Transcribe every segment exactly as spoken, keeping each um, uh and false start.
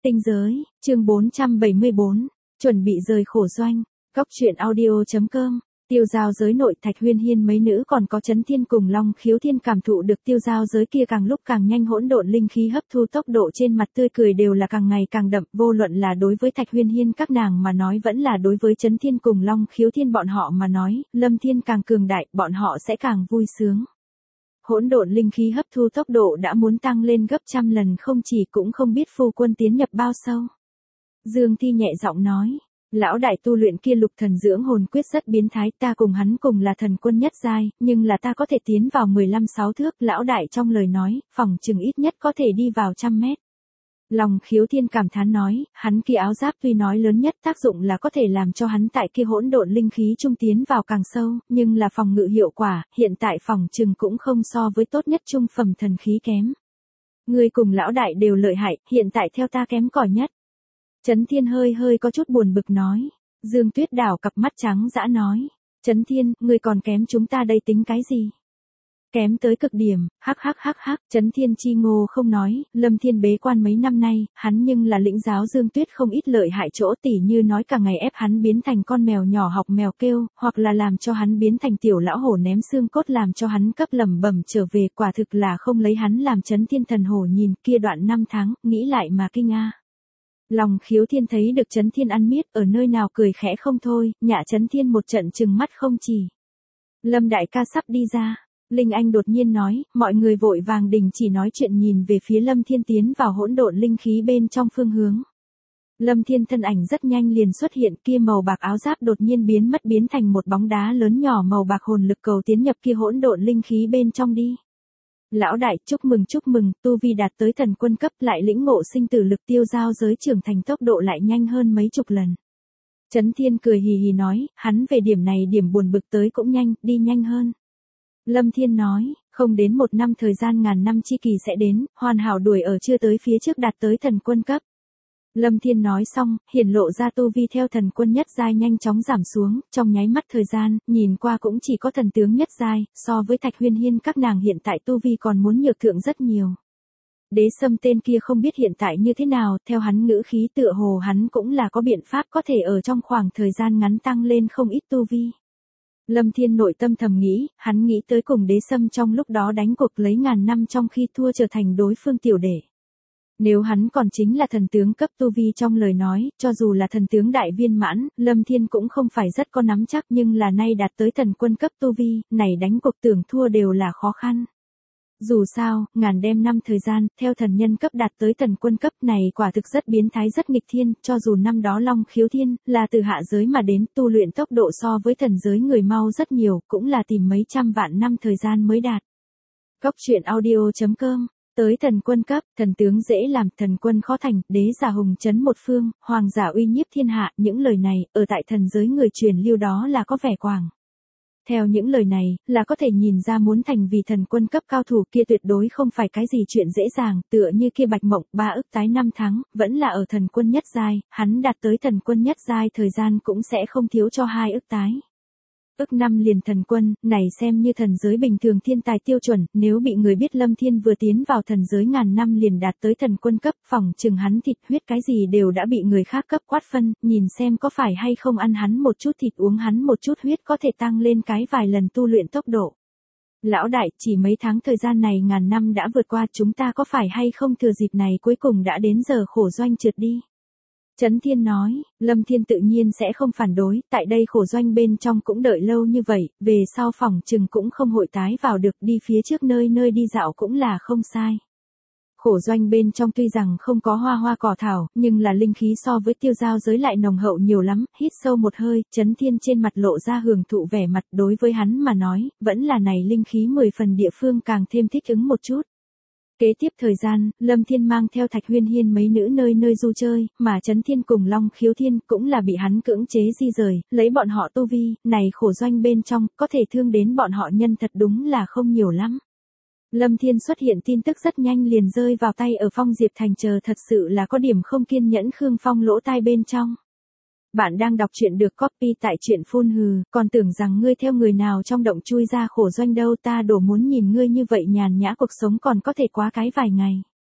Tinh giới, chương bốn trăm bảy mươi bốn, chuẩn bị rời khổ doanh, góc truyện audio.com, tiêu giao giới nội Thạch Huyên Hiên mấy nữ còn có Chấn Thiên cùng Long Khiếu Thiên cảm thụ được tiêu giao giới kia càng lúc càng nhanh hỗn độn linh khí hấp thu tốc độ trên mặt tươi cười đều là càng ngày càng đậm, vô luận là đối với Thạch Huyên Hiên các nàng mà nói vẫn là đối với Chấn Thiên cùng Long Khiếu Thiên bọn họ mà nói, Lâm Thiên càng cường đại, bọn họ sẽ càng vui sướng. Hỗn độn linh khí hấp thu tốc độ đã muốn tăng lên gấp trăm lần không chỉ cũng không biết phu quân tiến nhập bao sâu. Dương Thi nhẹ giọng nói, lão đại tu luyện kia lục thần dưỡng hồn quyết rất biến thái, ta cùng hắn cùng là thần quân nhất giai, nhưng là ta có thể tiến vào mười lăm sáu thước, lão đại trong lời nói, phòng chừng ít nhất có thể đi vào trăm mét. Long Khiếu Thiên cảm thán nói, hắn kia áo giáp tuy nói lớn nhất tác dụng là có thể làm cho hắn tại kia hỗn độn linh khí trung tiến vào càng sâu, nhưng là phòng ngự hiệu quả, hiện tại phòng chừng cũng không so với tốt nhất trung phẩm thần khí kém. Ngươi cùng lão đại đều lợi hại, hiện tại theo ta kém cỏi nhất. Chấn Thiên hơi hơi có chút buồn bực nói. Dương Tuyết đảo cặp mắt trắng dã nói, Chấn Thiên, ngươi còn kém chúng ta đây tính cái gì? Kém tới cực điểm, hắc hắc hắc hắc, Chấn Thiên chi ngô không nói, Lâm Thiên bế quan mấy năm nay, hắn nhưng là lĩnh giáo Dương Tuyết không ít lợi hại chỗ, tỉ như nói cả ngày ép hắn biến thành con mèo nhỏ học mèo kêu, hoặc là làm cho hắn biến thành tiểu lão hổ ném xương cốt làm cho hắn cấp lẩm bẩm trở về, quả thực là không lấy hắn làm Chấn Thiên thần hổ nhìn, kia đoạn năm tháng, nghĩ lại mà kinh a. Long Khiếu Thiên thấy được Chấn Thiên ăn miết ở nơi nào cười khẽ không thôi, nhạ Chấn Thiên một trận trừng mắt không chỉ. Lâm đại ca sắp đi ra. Linh Anh đột nhiên nói, mọi người vội vàng đình chỉ nói chuyện nhìn về phía Lâm Thiên tiến vào hỗn độn linh khí bên trong phương hướng. Lâm Thiên thân ảnh rất nhanh liền xuất hiện, kia màu bạc áo giáp đột nhiên biến mất biến thành một bóng đá lớn nhỏ màu bạc hồn lực cầu tiến nhập kia hỗn độn linh khí bên trong đi. Lão đại, chúc mừng chúc mừng, tu vi đạt tới thần quân cấp lại lĩnh ngộ sinh tử lực tiêu giao giới trưởng thành tốc độ lại nhanh hơn mấy chục lần. Chấn Thiên cười hì hì nói, hắn về điểm này điểm buồn bực tới cũng nhanh, đi nhanh hơn. Lâm Thiên nói, không đến một năm thời gian ngàn năm chi kỳ sẽ đến, hoàn hảo đuổi ở chưa tới phía trước đạt tới thần quân cấp. Lâm Thiên nói xong, hiển lộ ra tu vi theo thần quân nhất giai nhanh chóng giảm xuống, trong nháy mắt thời gian, nhìn qua cũng chỉ có thần tướng nhất giai, so với Thạch Huyên Hiên các nàng hiện tại tu vi còn muốn nhược thượng rất nhiều. Đế Sâm tên kia không biết hiện tại như thế nào, theo hắn ngữ khí tựa hồ hắn cũng là có biện pháp có thể ở trong khoảng thời gian ngắn tăng lên không ít tu vi. Lâm Thiên nội tâm thầm nghĩ, hắn nghĩ tới cùng Đế Sâm trong lúc đó đánh cuộc lấy ngàn năm trong khi thua trở thành đối phương tiểu đệ. Nếu hắn còn chính là thần tướng cấp tu vi trong lời nói, cho dù là thần tướng đại viên mãn, Lâm Thiên cũng không phải rất có nắm chắc nhưng là nay đạt tới thần quân cấp tu vi, này đánh cuộc tưởng thua đều là khó khăn. Dù sao, ngàn đêm năm thời gian, theo thần nhân cấp đạt tới thần quân cấp này quả thực rất biến thái rất nghịch thiên, cho dù năm đó Long Khiếu Thiên, là từ hạ giới mà đến tu luyện tốc độ so với thần giới người mau rất nhiều, cũng là tìm mấy trăm vạn năm thời gian mới đạt. Góc truyện audio.com, tới thần quân cấp, thần tướng dễ làm, thần quân khó thành, đế giả hùng chấn một phương, hoàng giả uy nhiếp thiên hạ, những lời này, ở tại thần giới người truyền lưu đó là có vẻ quảng. Theo những lời này, là có thể nhìn ra muốn thành vì thần quân cấp cao thủ kia tuyệt đối không phải cái gì chuyện dễ dàng, tựa như kia Bạch Mộng, ba ức tái năm tháng, vẫn là ở thần quân nhất giai, hắn đạt tới thần quân nhất giai thời gian cũng sẽ không thiếu cho hai ức tái. Ức năm liền thần quân, này xem như thần giới bình thường thiên tài tiêu chuẩn, nếu bị người biết Lâm Thiên vừa tiến vào thần giới ngàn năm liền đạt tới thần quân cấp, phòng chừng hắn thịt huyết cái gì đều đã bị người khác cấp quát phân, nhìn xem có phải hay không ăn hắn một chút thịt uống hắn một chút huyết có thể tăng lên cái vài lần tu luyện tốc độ. Lão đại, chỉ mấy tháng thời gian này ngàn năm đã vượt qua, chúng ta có phải hay không thừa dịp này cuối cùng đã đến giờ khổ doanh trượt đi. Chấn Thiên nói, Lâm Thiên tự nhiên sẽ không phản đối, tại đây khổ doanh bên trong cũng đợi lâu như vậy, về sau phòng chừng cũng không hội tái vào được, đi phía trước nơi nơi đi dạo cũng là không sai. Khổ doanh bên trong tuy rằng không có hoa hoa cỏ thảo, nhưng là linh khí so với tiêu giao giới lại nồng hậu nhiều lắm, hít sâu một hơi, Chấn Thiên trên mặt lộ ra hưởng thụ vẻ mặt, đối với hắn mà nói, vẫn là này linh khí mười phần địa phương càng thêm thích ứng một chút. Kế tiếp thời gian, Lâm Thiên mang theo Thạch Huyên Hiên mấy nữ nơi nơi du chơi, mà Chấn Thiên cùng Long Khiếu Thiên cũng là bị hắn cưỡng chế di rời, lấy bọn họ tu vi, này khổ doanh bên trong, có thể thương đến bọn họ nhân thật đúng là không nhiều lắm. Lâm Thiên xuất hiện tin tức rất nhanh liền rơi vào tay ở Phong Diệp Thành chờ thật sự là có điểm không kiên nhẫn Khương Phong lỗ tai bên trong. Bạn đang đọc truyện được copy tại truyện phun hừ, còn tưởng rằng ngươi theo người nào trong động chui ra khổ doanh đâu, ta đổ muốn nhìn ngươi như vậy nhàn nhã cuộc sống còn có thể quá cái vài ngày.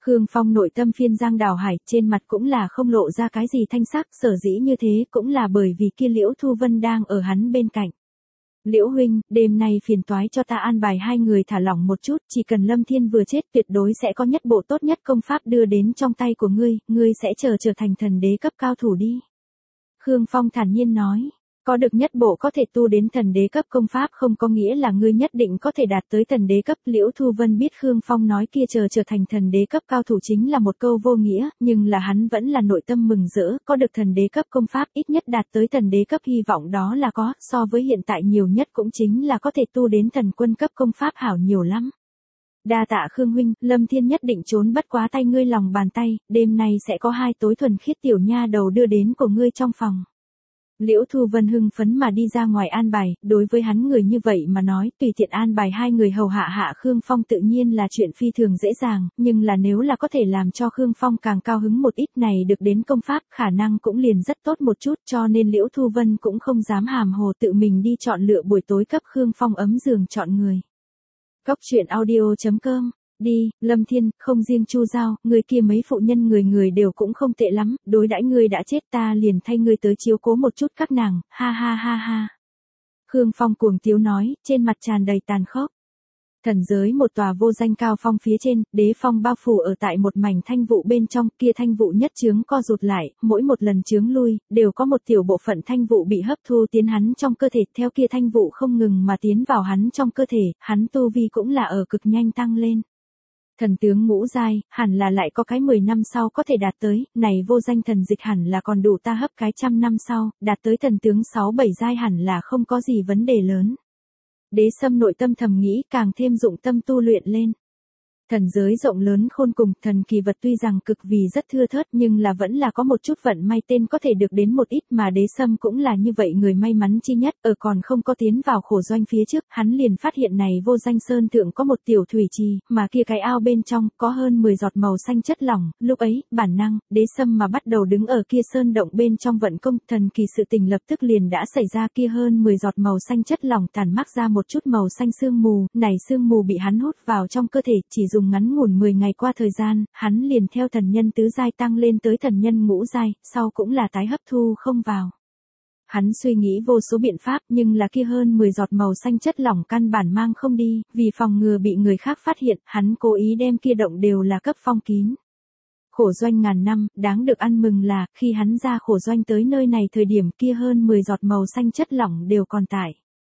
Khương Phong nội tâm phiên giang đảo hải, trên mặt cũng là không lộ ra cái gì thanh sắc, sở dĩ như thế cũng là bởi vì kia Liễu Thu Vân đang ở hắn bên cạnh. Liễu huynh, đêm nay phiền toái cho ta an bài hai người thả lỏng một chút, chỉ cần Lâm Thiên vừa chết tuyệt đối sẽ có nhất bộ tốt nhất công pháp đưa đến trong tay của ngươi, ngươi sẽ chờ trở thành thần đế cấp cao thủ đi. Khương Phong thản nhiên nói, có được nhất bộ có thể tu đến thần đế cấp công pháp không có nghĩa là ngươi nhất định có thể đạt tới thần đế cấp. Liễu Thu Vân biết Khương Phong nói kia chờ trở thành thần đế cấp cao thủ chính là một câu vô nghĩa, nhưng là hắn vẫn là nội tâm mừng rỡ, có được thần đế cấp công pháp ít nhất đạt tới thần đế cấp hy vọng đó là có, so với hiện tại nhiều nhất cũng chính là có thể tu đến thần quân cấp công pháp hảo nhiều lắm. Đa tạ Khương huynh, Lâm Thiên nhất định trốn bất quá tay ngươi lòng bàn tay, đêm nay sẽ có hai tối thuần khiết tiểu nha đầu đưa đến của ngươi trong phòng. Liễu Thu Vân hưng phấn mà đi ra ngoài an bài, đối với hắn người như vậy mà nói, tùy tiện an bài hai người hầu hạ hạ Khương Phong tự nhiên là chuyện phi thường dễ dàng, nhưng là nếu là có thể làm cho Khương Phong càng cao hứng một ít này được đến công pháp, khả năng cũng liền rất tốt một chút, cho nên Liễu Thu Vân cũng không dám hàm hồ tự mình đi chọn lựa buổi tối cấp Khương Phong ấm giường chọn người. Cốc truyện audio chấm com Đi, Lâm Thiên, không riêng Chu Giao, người kia mấy phụ nhân người người đều cũng không tệ lắm, đối đãi ngươi đã chết ta liền thay ngươi tới chiếu cố một chút các nàng, ha ha ha ha. Khương Phong cuồng tiếu nói, trên mặt tràn đầy tàn khốc. Thần giới một tòa vô danh cao phong phía trên, đế phong bao phủ ở tại một mảnh thanh vụ bên trong, kia thanh vụ nhất chướng co rụt lại, mỗi một lần chướng lui, đều có một tiểu bộ phận thanh vụ bị hấp thu tiến hắn trong cơ thể, theo kia thanh vụ không ngừng mà tiến vào hắn trong cơ thể, hắn tu vi cũng là ở cực nhanh tăng lên. Thần tướng ngũ giai, hẳn là lại có cái mười năm sau có thể đạt tới, này vô danh thần dịch hẳn là còn đủ ta hấp cái trăm năm sau, đạt tới thần tướng sáu bảy giai hẳn là không có gì vấn đề lớn. Đế Sâm nội tâm thầm nghĩ càng thêm dụng tâm tu luyện lên. Thần giới rộng lớn khôn cùng, thần kỳ vật tuy rằng cực vì rất thưa thớt nhưng là vẫn là có một chút vận may tên có thể được đến một ít mà Đế Sâm cũng là như vậy người may mắn chi nhất, ở còn không có tiến vào khổ doanh phía trước, hắn liền phát hiện này vô danh sơn thượng có một tiểu thủy trì, mà kia cái ao bên trong có hơn mười giọt màu xanh chất lỏng, lúc ấy, bản năng, Đế Sâm mà bắt đầu đứng ở kia sơn động bên trong vận công, thần kỳ sự tình lập tức liền đã xảy ra, kia hơn mười giọt màu xanh chất lỏng tàn mắc ra một chút màu xanh sương mù, này sương mù bị hắn hút vào trong cơ thể, chỉ dùng ngắn ngủn mười ngày qua thời gian, hắn liền theo thần nhân tứ giai tăng lên tới thần nhân ngũ giai, sau cũng là tái hấp thu không vào. Hắn suy nghĩ vô số biện pháp nhưng là kia hơn mười giọt màu xanh chất lỏng căn bản mang không đi, vì phòng ngừa bị người khác phát hiện, hắn cố ý đem kia động đều là cấp phong kín. Khổ doanh ngàn năm, đáng được ăn mừng là, khi hắn ra khổ doanh tới nơi này thời điểm kia hơn mười giọt màu xanh chất lỏng đều còn tại.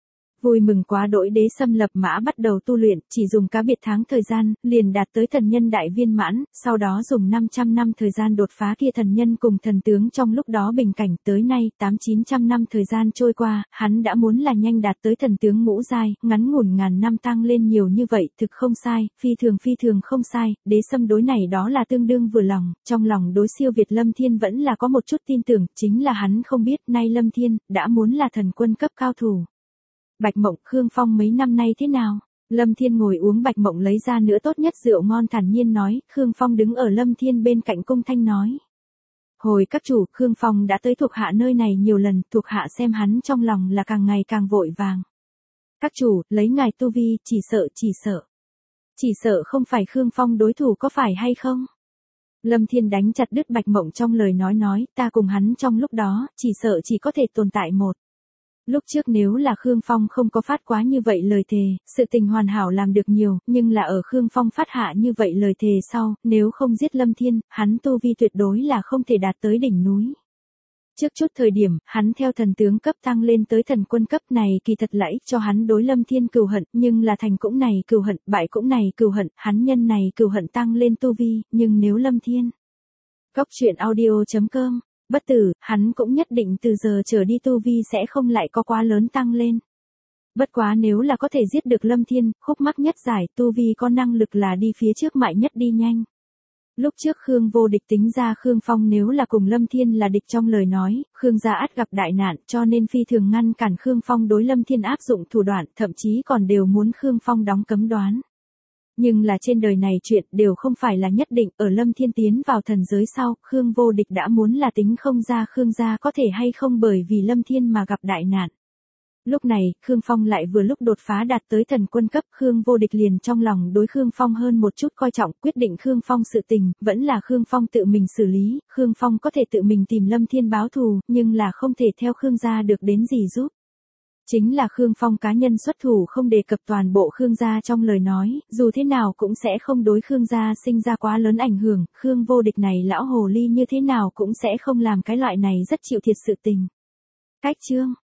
Vui mừng quá đỗi Đế Sâm lập mã bắt đầu tu luyện, chỉ dùng cá biệt tháng thời gian, liền đạt tới thần nhân đại viên mãn, sau đó dùng năm trăm năm thời gian đột phá kia thần nhân cùng thần tướng trong lúc đó bình cảnh, tới nay tám chín trăm năm thời gian trôi qua, hắn đã muốn là nhanh đạt tới thần tướng ngũ giai, ngắn ngủn ngàn năm tăng lên nhiều như vậy, thực không sai, phi thường phi thường không sai, Đế Sâm đối này đó là tương đương vừa lòng, trong lòng đối siêu việt Lâm Thiên vẫn là có một chút tin tưởng, chính là hắn không biết nay Lâm Thiên đã muốn là thần quân cấp cao thủ. Bạch Mộng, Khương Phong mấy năm nay thế nào? Lâm Thiên ngồi uống Bạch Mộng lấy ra nữa tốt nhất rượu ngon thản nhiên nói, Khương Phong đứng ở Lâm Thiên bên cạnh cung thanh nói. Hồi các chủ, Khương Phong đã tới thuộc hạ nơi này nhiều lần, thuộc hạ xem hắn trong lòng là càng ngày càng vội vàng. Các chủ, lấy ngài tu vi, chỉ sợ, chỉ sợ. Chỉ sợ không phải Khương Phong đối thủ có phải hay không? Lâm Thiên đánh chặt đứt Bạch Mộng trong lời nói nói, ta cùng hắn trong lúc đó, chỉ sợ chỉ có thể tồn tại một. Lúc trước nếu là Khương Phong không có phát quá như vậy lời thề, sự tình hoàn hảo làm được nhiều, nhưng là ở Khương Phong phát hạ như vậy lời thề sau, nếu không giết Lâm Thiên, hắn tu vi tuyệt đối là không thể đạt tới đỉnh núi. Trước chút thời điểm, hắn theo thần tướng cấp tăng lên tới thần quân cấp này kỳ thật lẫy cho hắn đối Lâm Thiên cừu hận, nhưng là thành cũng này cừu hận, bại cũng này cừu hận, hắn nhân này cừu hận tăng lên tu vi, nhưng nếu Lâm Thiên. Cốc truyện audio chấm com Bất tử, hắn cũng nhất định từ giờ trở đi tu vi sẽ không lại có quá lớn tăng lên. Bất quá nếu là có thể giết được Lâm Thiên, khúc mắc nhất giải, tu vi có năng lực là đi phía trước mại nhất đi nhanh. Lúc trước Khương Vô Địch tính ra Khương Phong nếu là cùng Lâm Thiên là địch trong lời nói, Khương gia ắt gặp đại nạn cho nên phi thường ngăn cản Khương Phong đối Lâm Thiên áp dụng thủ đoạn, thậm chí còn đều muốn Khương Phong đóng cấm đoán. Nhưng là trên đời này chuyện đều không phải là nhất định, ở Lâm Thiên tiến vào thần giới sau, Khương Vô Địch đã muốn là tính không ra Khương gia có thể hay không bởi vì Lâm Thiên mà gặp đại nạn. Lúc này, Khương Phong lại vừa lúc đột phá đạt tới thần quân cấp, Khương Vô Địch liền trong lòng đối Khương Phong hơn một chút coi trọng, quyết định Khương Phong sự tình, vẫn là Khương Phong tự mình xử lý, Khương Phong có thể tự mình tìm Lâm Thiên báo thù, nhưng là không thể theo Khương gia được đến gì giúp. Chính là Khương Phong cá nhân xuất thủ không đề cập toàn bộ Khương gia trong lời nói, dù thế nào cũng sẽ không đối Khương gia sinh ra quá lớn ảnh hưởng, Khương Vô Địch này lão hồ ly như thế nào cũng sẽ không làm cái loại này rất chịu thiệt sự tình. Cách chương